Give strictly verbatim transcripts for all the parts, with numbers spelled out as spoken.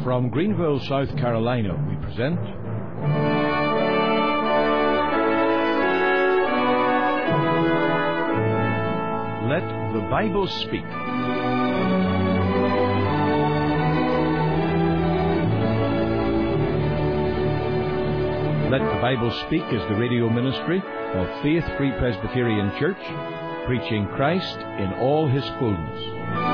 From Greenville, South Carolina, we present Let the Bible Speak. Let the Bible Speak is the radio ministry of Faith Free Presbyterian Church, preaching Christ in all His fullness.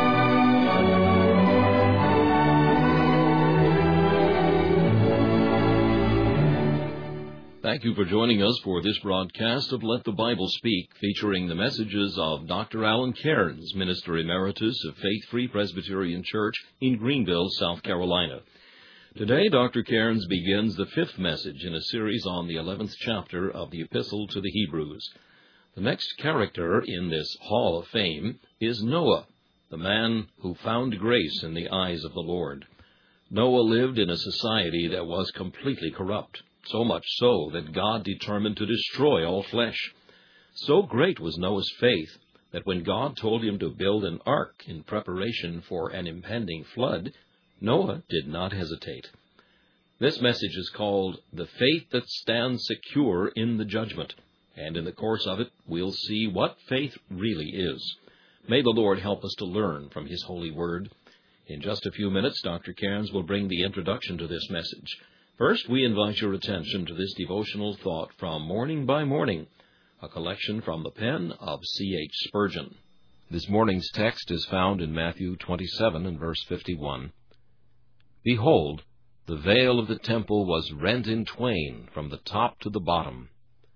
Thank you for joining us for this broadcast of Let the Bible Speak, featuring the messages of Doctor Alan Cairns, Minister Emeritus of Faith Free Presbyterian Church in Greenville, South Carolina. Today, Doctor Cairns begins the fifth message in a series on the eleventh chapter of the Epistle to the Hebrews. The next character in this Hall of Fame is Noah, the man who found grace in the eyes of the Lord. Noah lived in a society that was completely corrupt, so much so that God determined to destroy all flesh. So great was Noah's faith that when God told him to build an ark in preparation for an impending flood, Noah did not hesitate. This message is called The Faith That Stands Secure in the Judgment, and in the course of it, we'll see what faith really is. May the Lord help us to learn from His holy word. In just a few minutes, Doctor Cairns will bring the introduction to this message. First, we invite your attention to this devotional thought from Morning by Morning, a collection from the pen of C H Spurgeon. This morning's text is found in Matthew twenty-seven and verse fifty-one. Behold, the veil of the temple was rent in twain from the top to the bottom.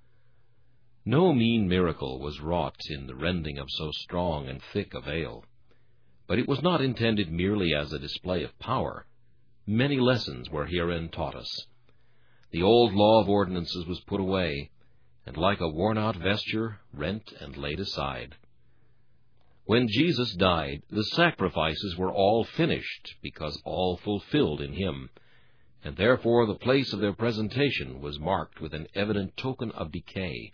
No mean miracle was wrought in the rending of so strong and thick a veil, but it was not intended merely as a display of power. Many lessons were herein taught us. The old law of ordinances was put away, and like a worn-out vesture, rent and laid aside. When Jesus died, the sacrifices were all finished, because all fulfilled in Him, and therefore the place of their presentation was marked with an evident token of decay.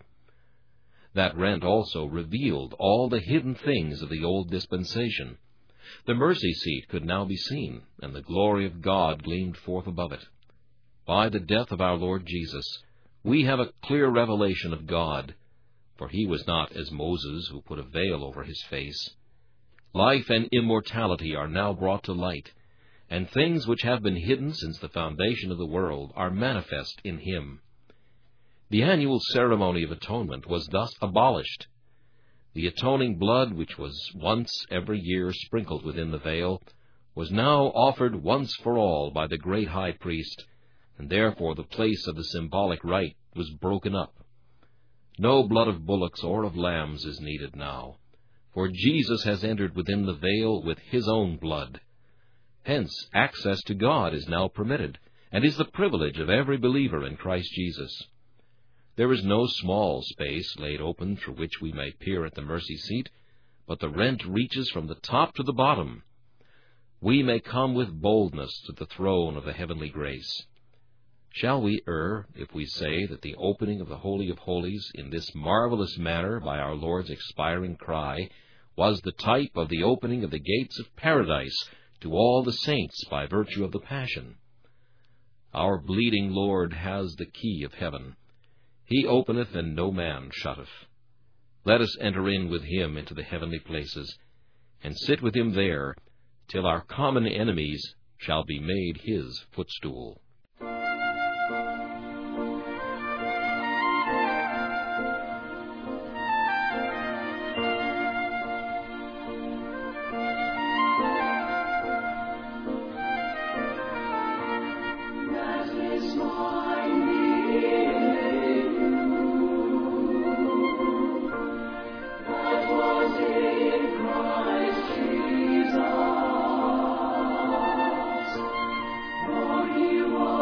That rent also revealed all the hidden things of the old dispensation. The mercy seat could now be seen, and the glory of God gleamed forth above it. By the death of our Lord Jesus, we have a clear revelation of God, for He was not as Moses, who put a veil over His face. Life and immortality are now brought to light, and things which have been hidden since the foundation of the world are manifest in Him. The annual ceremony of atonement was thus abolished. The atoning blood, which was once every year sprinkled within the veil, was now offered once for all by the great high priest, and therefore the place of the symbolic rite was broken up. No blood of bullocks or of lambs is needed now, for Jesus has entered within the veil with His own blood. Hence, access to God is now permitted, and is the privilege of every believer in Christ Jesus. There is no small space laid open through which we may peer at the mercy seat, but the rent reaches from the top to the bottom. We may come with boldness to the throne of the heavenly grace. Shall we err if we say that the opening of the Holy of Holies in this marvelous manner by our Lord's expiring cry was the type of the opening of the gates of paradise to all the saints by virtue of the Passion? Our bleeding Lord has the key of heaven. He openeth, and no man shutteth. Let us enter in with Him into the heavenly places, and sit with Him there, till our common enemies shall be made His footstool. You are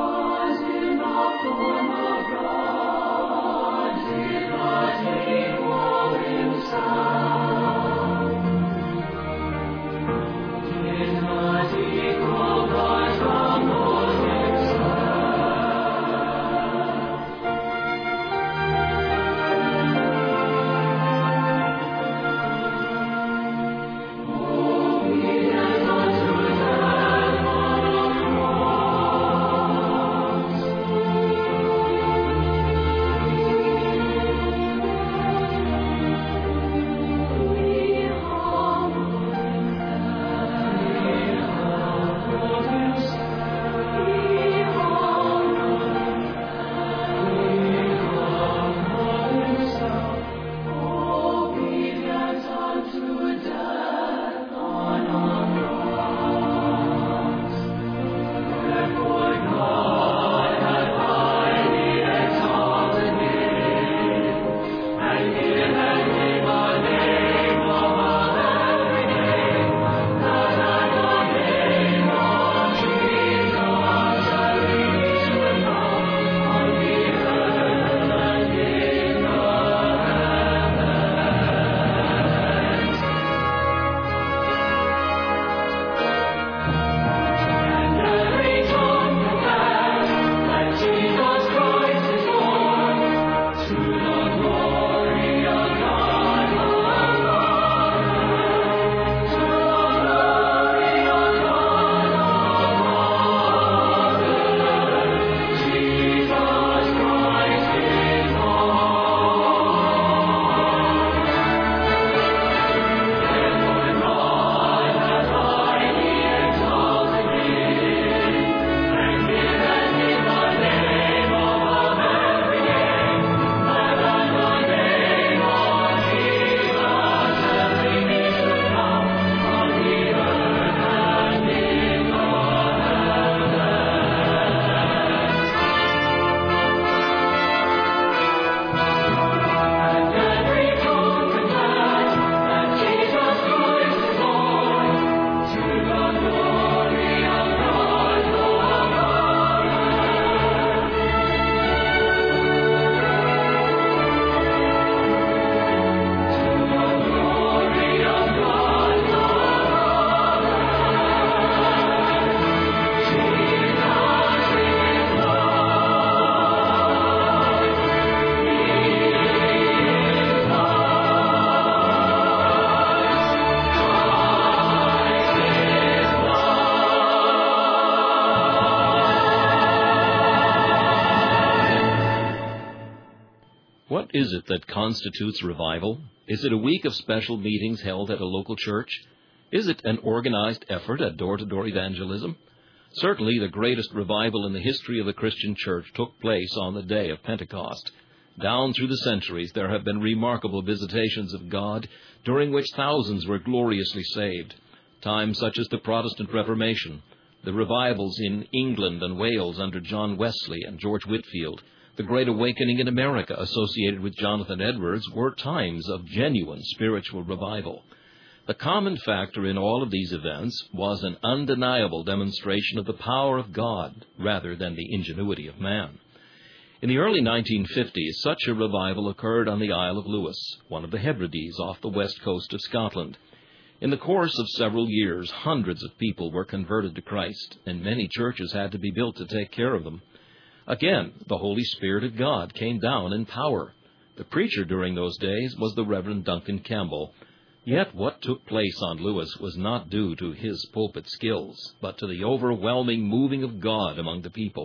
What is it that constitutes revival? Is it a week of special meetings held at a local church? Is it an organized effort at door-to-door evangelism? Certainly the greatest revival in the history of the Christian church took place on the day of Pentecost. Down through the centuries there have been remarkable visitations of God, during which thousands were gloriously saved. Times such as the Protestant Reformation, the revivals in England and Wales under John Wesley and George Whitefield, the Great Awakening in America associated with Jonathan Edwards were times of genuine spiritual revival. The common factor in all of these events was an undeniable demonstration of the power of God rather than the ingenuity of man. In the early nineteen fifties, such a revival occurred on the Isle of Lewis, one of the Hebrides off the west coast of Scotland. In the course of several years, hundreds of people were converted to Christ, and many churches had to be built to take care of them. Again, the Holy Spirit of God came down in power. The preacher during those days was the Reverend Duncan Campbell. Yet what took place on Lewis was not due to his pulpit skills, but to the overwhelming moving of God among the people.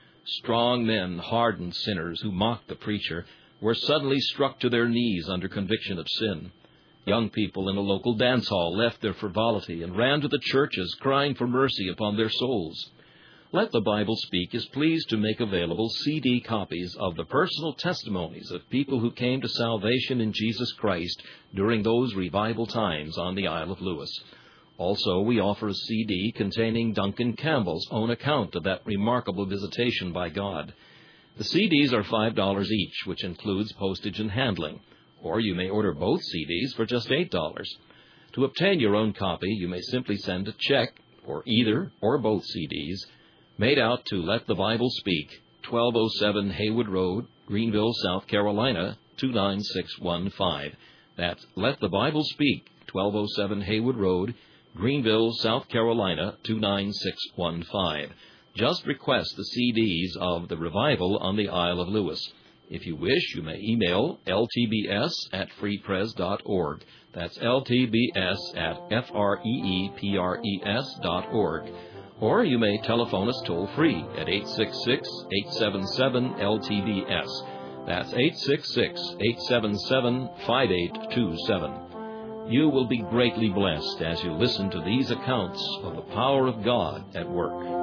Strong men, hardened sinners who mocked the preacher, were suddenly struck to their knees under conviction of sin. Young people in a local dance hall left their frivolity and ran to the churches, crying for mercy upon their souls. Let the Bible Speak is pleased to make available C D copies of the personal testimonies of people who came to salvation in Jesus Christ during those revival times on the Isle of Lewis. Also, we offer a C D containing Duncan Campbell's own account of that remarkable visitation by God. The C Ds are five dollars each, which includes postage and handling, or you may order both C Ds for just eight dollars. To obtain your own copy, you may simply send a check for either or both C Ds, made out to Let the Bible Speak, twelve oh seven Haywood Road, Greenville, South Carolina, two nine six one five. That's Let the Bible Speak, twelve oh seven Haywood Road, Greenville, South Carolina, two nine six one five. Just request the C Ds of the revival on the Isle of Lewis. If you wish, you may email L T B S at freepres dot org. That's L T B S at F R E E P R E S dot org. Or you may telephone us toll-free at eight six six, eight seven seven, L T B S. That's eight six six, eight seven seven, five eight two seven. You will be greatly blessed as you listen to these accounts of the power of God at work.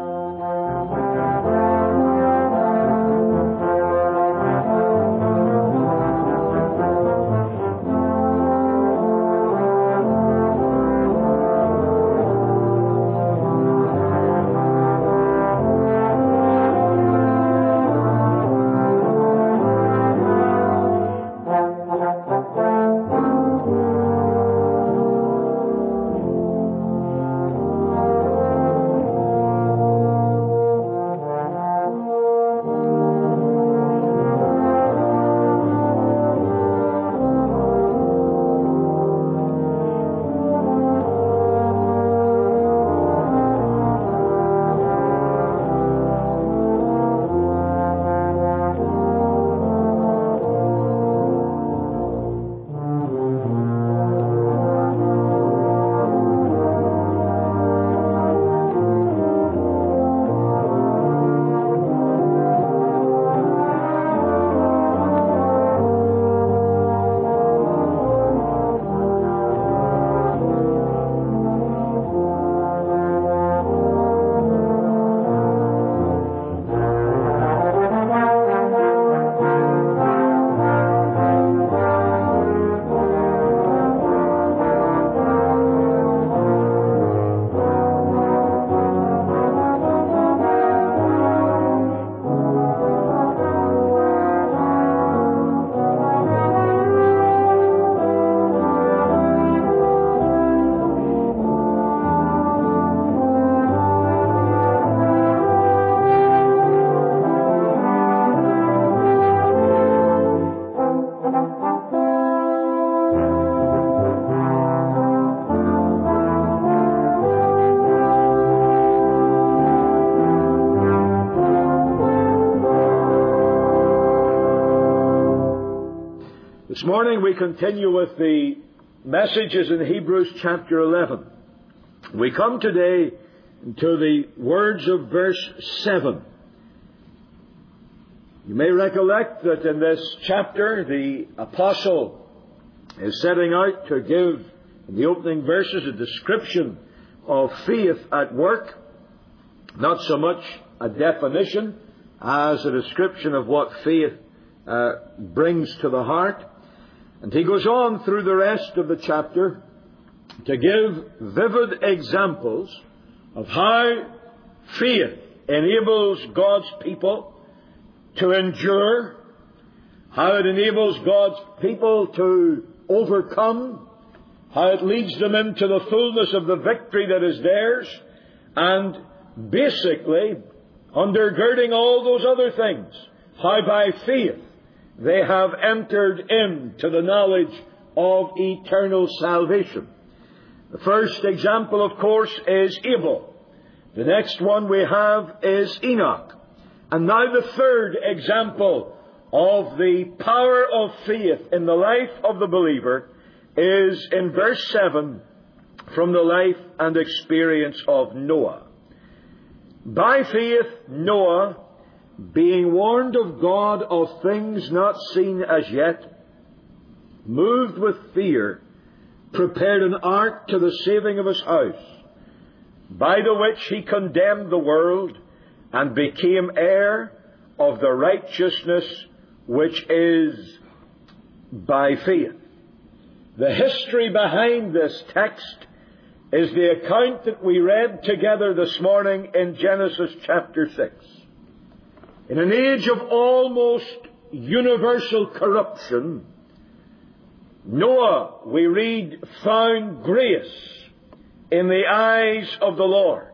This morning we continue with the messages in Hebrews chapter eleven. We come today to the words of verse seven. You may recollect that in this chapter the apostle is setting out to give, in the opening verses, a description of faith at work. Not so much a definition as a description of what faith uh, brings to the heart. And he goes on through the rest of the chapter to give vivid examples of how faith enables God's people to endure, how it enables God's people to overcome, how it leads them into the fullness of the victory that is theirs, and basically, undergirding all those other things, how by faith they have entered into the knowledge of eternal salvation. The first example, of course, is Abel. The next one we have is Enoch. And now the third example of the power of faith in the life of the believer is in verse seven, from the life and experience of Noah. By faith, Noah, being warned of God of things not seen as yet, moved with fear, prepared an ark to the saving of his house, by the which he condemned the world, and became heir of the righteousness which is by faith. The history behind this text is the account that we read together this morning in Genesis chapter six. In an age of almost universal corruption, Noah, we read, found grace in the eyes of the Lord.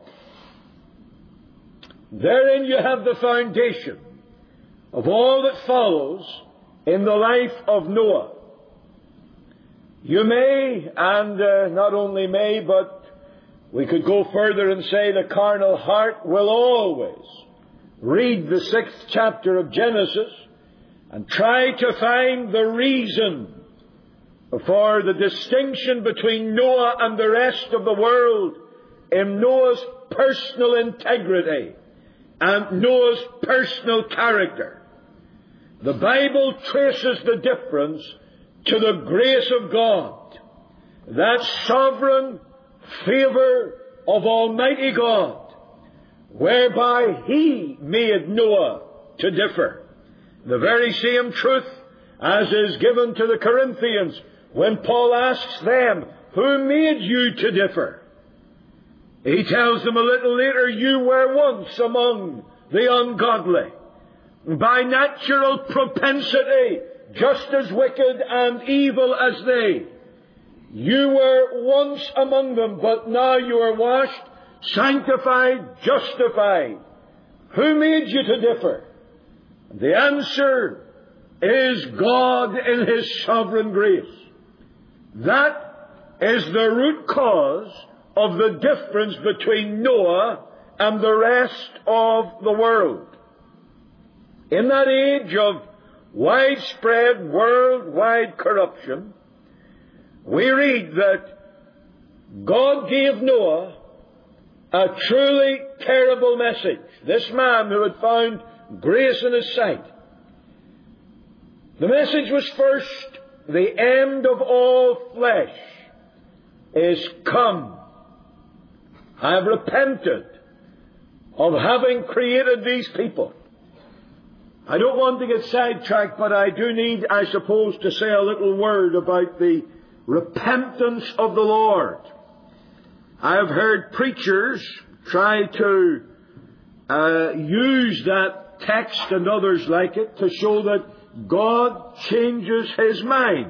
Therein you have the foundation of all that follows in the life of Noah. You may, and uh, not only may, but we could go further and say the carnal heart will always read the sixth chapter of Genesis and try to find the reason for the distinction between Noah and the rest of the world in Noah's personal integrity and Noah's personal character. The Bible traces the difference to the grace of God, that sovereign favour of Almighty God, whereby He made Noah to differ. The very same truth as is given to the Corinthians when Paul asks them, who made you to differ? He tells them a little later, you were once among the ungodly, by natural propensity, just as wicked and evil as they. You were once among them, but now you are washed, sanctified, justified. Who made you to differ? The answer is God in His sovereign grace. That is the root cause of the difference between Noah and the rest of the world. In that age of widespread worldwide corruption, we read that God gave Noah a truly terrible message. This man who had found grace in his sight. The message was first, the end of all flesh is come. I have repented of having created these people. I don't want to get sidetracked, but I do need, I suppose, to say a little word about the repentance of the Lord. I have heard preachers try to uh, use that text and others like it to show that God changes His mind.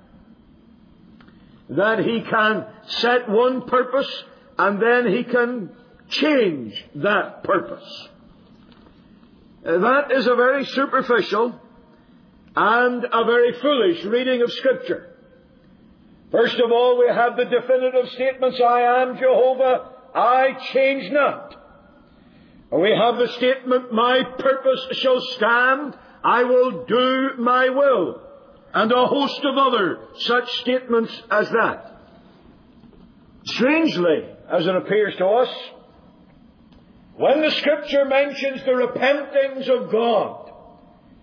That He can set one purpose and then He can change that purpose. That is a very superficial and a very foolish reading of Scripture. First of all, we have the definitive statements, I am Jehovah, I change not. We have the statement, my purpose shall stand, I will do my will. And a host of other such statements as that. Strangely, as it appears to us, when the Scripture mentions the repentings of God,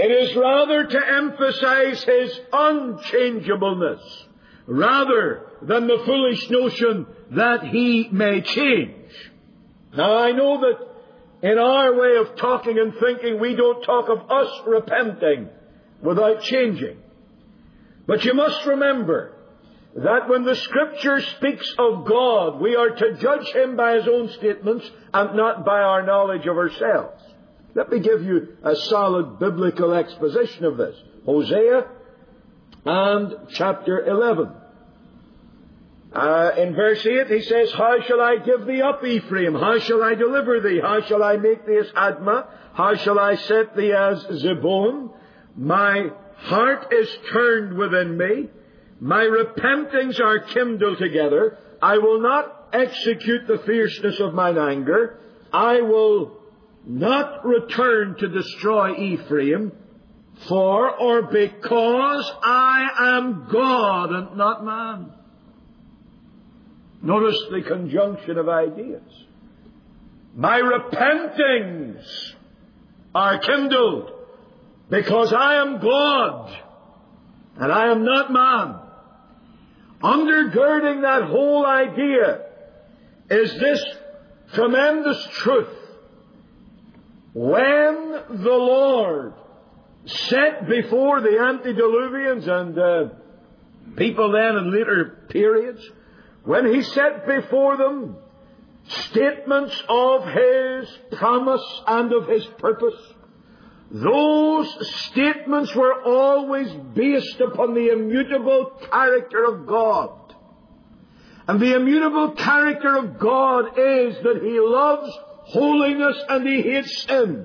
It is rather to emphasize His unchangeableness, rather than the foolish notion that He may change. Now, I know that in our way of talking and thinking, we don't talk of us repenting without changing. But you must remember that when the Scripture speaks of God, we are to judge Him by His own statements and not by our knowledge of ourselves. Let me give you a solid biblical exposition of this. Hosea and chapter eleven. Uh, in verse eight he says, How shall I give thee up, Ephraim? How shall I deliver thee? How shall I make thee as Admah? How shall I set thee as Zebulun? My heart is turned within me. My repentings are kindled together. I will not execute the fierceness of mine anger. I will not return to destroy Ephraim, for or because I am God and not man. Notice the conjunction of ideas. My repentings are kindled because I am God and I am not man. Undergirding that whole idea is this tremendous truth. When the Lord set before the antediluvians and uh, people then in later periods, when He set before them statements of His promise and of His purpose, those statements were always based upon the immutable character of God. And the immutable character of God is that He loves holiness and He hates sin.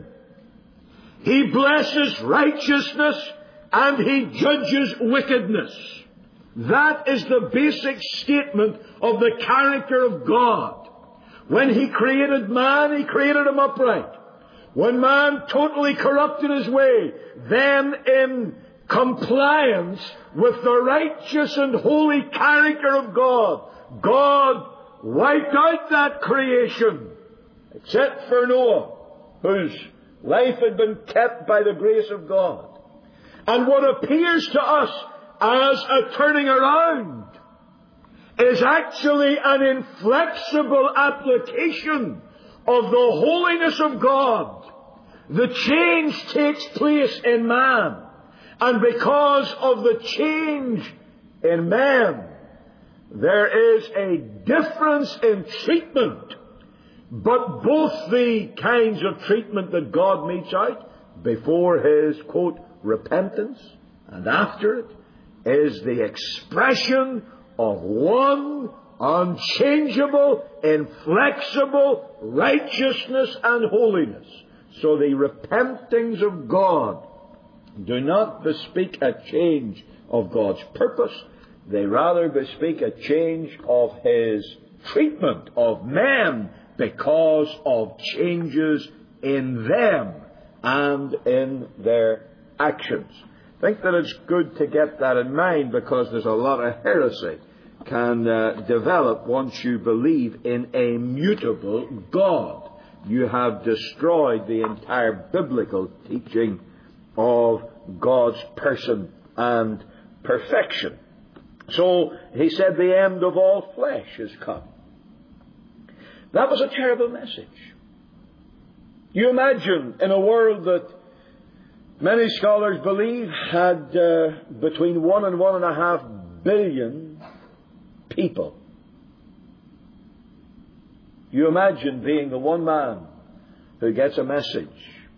He blesses righteousness and He judges wickedness. That is the basic statement of the character of God. When He created man, He created him upright. When man totally corrupted his way, then in compliance with the righteous and holy character of God, God wiped out that creation, except for Noah, whose life had been kept by the grace of God. And what appears to us as a turning around is actually an inflexible application of the holiness of God. The change takes place in man. And because of the change in man, there is a difference in treatment. But both the kinds of treatment that God metes out before His, quote, repentance and after it is the expression of one unchangeable, inflexible righteousness and holiness. So the repentings of God do not bespeak a change of God's purpose. They rather bespeak a change of His treatment of men because of changes in them and in their actions. I think that it's good to get that in mind because there's a lot of heresy can uh, develop once you believe in a mutable God. You have destroyed the entire biblical teaching of God's person and perfection. So He said the end of all flesh has come. That was a terrible message. You imagine in a world that many scholars believe had uh, between one and one and a half billion people. You imagine being the one man who gets a message.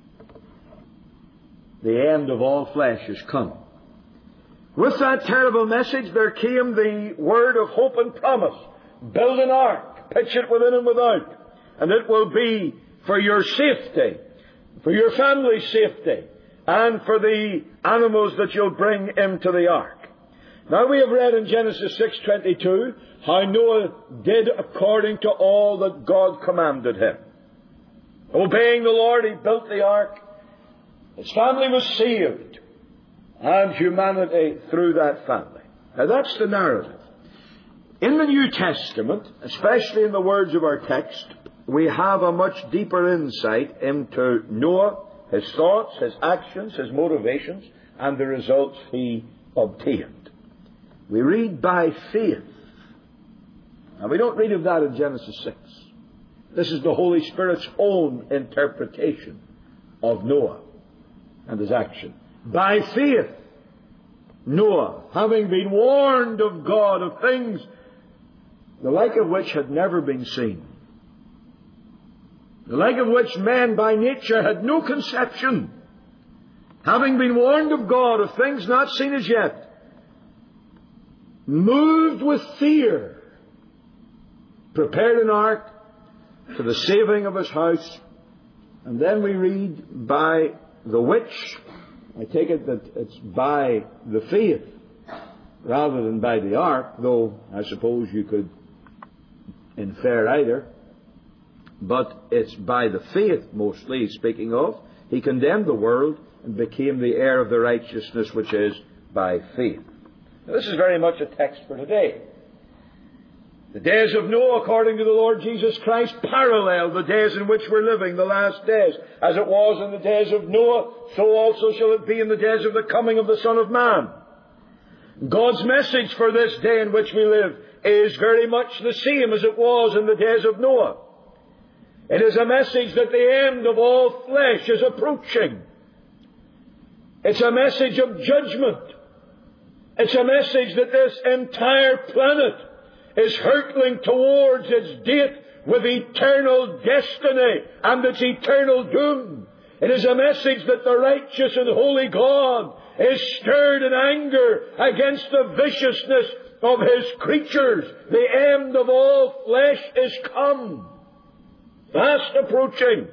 The end of all flesh has come. With that terrible message there came the word of hope and promise. Build an ark, pitch it within and without, and it will be for your safety, for your family's safety, and for the animals that you'll bring into the ark. Now we have read in Genesis six twenty-two how Noah did according to all that God commanded him. Obeying the Lord, he built the ark. His family was saved, and humanity through that family. Now that's the narrative. In the New Testament, especially in the words of our text, we have a much deeper insight into Noah his thoughts, his actions, his motivations, and the results he obtained. We read by faith. And we don't read of that in Genesis six. This is the Holy Spirit's own interpretation of Noah and his action. By faith, Noah, having been warned of God of things the like of which had never been seen, the like of which man by nature had no conception, having been warned of God of things not seen as yet, moved with fear, prepared an ark for the saving of his house. And then we read, by the which, I take it that it's by the faith rather than by the ark, though I suppose you could infer either. But it's by the faith mostly he's speaking of. He condemned the world and became the heir of the righteousness which is by faith. Now, this is very much a text for today. The days of Noah, according to the Lord Jesus Christ, parallel the days in which we're living, the last days. As it was in the days of Noah, so also shall it be in the days of the coming of the Son of Man. God's message for this day in which we live is very much the same as it was in the days of Noah. It is a message that the end of all flesh is approaching. It's a message of judgment. It's a message that this entire planet is hurtling towards its date with eternal destiny and its eternal doom. It is a message that the righteous and holy God is stirred in anger against the viciousness of His creatures. The end of all flesh is come, fast approaching.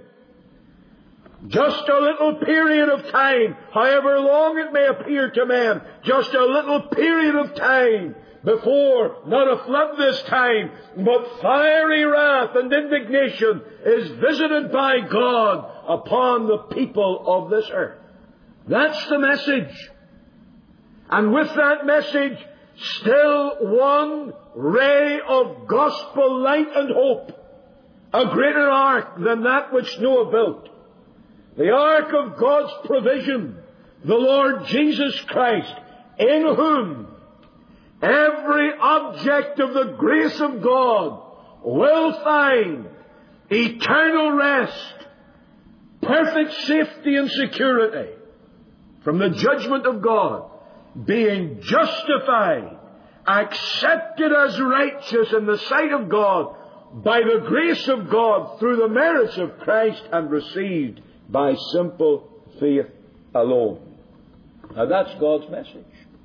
Just a little period of time, however long it may appear to men, just a little period of time before, not a flood this time, but fiery wrath and indignation is visited by God upon the people of this earth. That's the message. And with that message, still one ray of gospel light and hope. A greater ark than that which Noah built. The ark of God's provision, the Lord Jesus Christ, in whom every object of the grace of God will find eternal rest, perfect safety and security from the judgment of God, being justified, accepted as righteous in the sight of God by the grace of God through the merits of Christ, and received by simple faith alone. Now that's God's message.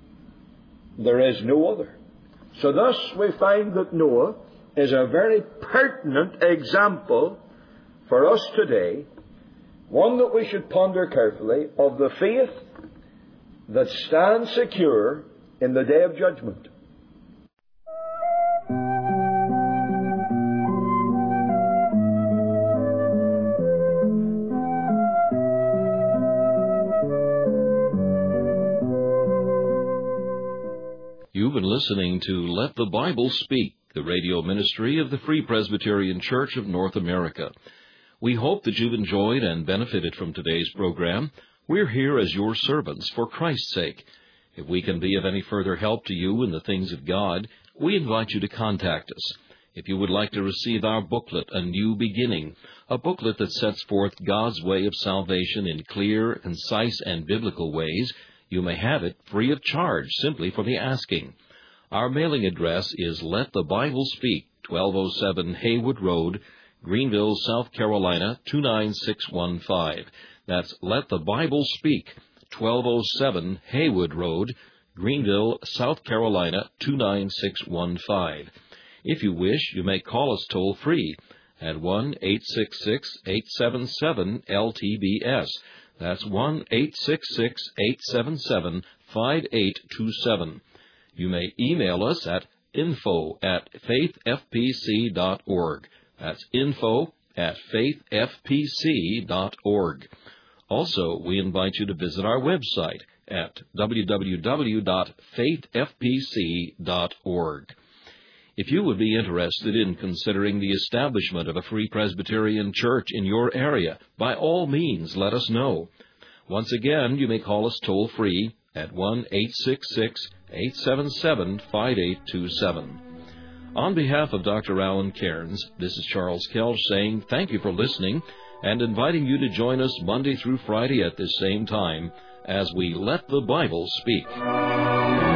There is no other. So thus we find that Noah is a very pertinent example for us today, one that we should ponder carefully, of the faith that stands secure in the day of judgment. You've been listening to Let the Bible Speak, the radio ministry of the Free Presbyterian Church of North America. We hope that you've enjoyed and benefited from today's program. We're here as your servants for Christ's sake. If we can be of any further help to you in the things of God, we invite you to contact us. If you would like to receive our booklet, A New Beginning, a booklet that sets forth God's way of salvation in clear, concise, and biblical ways, you may have it free of charge, simply for the asking. Our mailing address is Let the Bible Speak, twelve oh seven Haywood Road, Greenville, South Carolina, two nine six one five. That's Let the Bible Speak, twelve oh seven Haywood Road, Greenville, South Carolina, two nine six one five. If you wish, you may call us toll-free at one eight six six, eight seven seven, L T B S. That's one eight six six, eight seven seven, five eight two seven. You may email us at info at faith f p c dot org. That's info at faith f p c dot org. Also, we invite you to visit our website at w w w dot faith f p c dot org. If you would be interested in considering the establishment of a Free Presbyterian Church in your area, by all means let us know. Once again, you may call us toll-free at one eight six six, eight seven seven, five eight two seven. On behalf of Doctor Alan Cairns, this is Charles Kelch saying thank you for listening and inviting you to join us Monday through Friday at this same time as we let the Bible speak.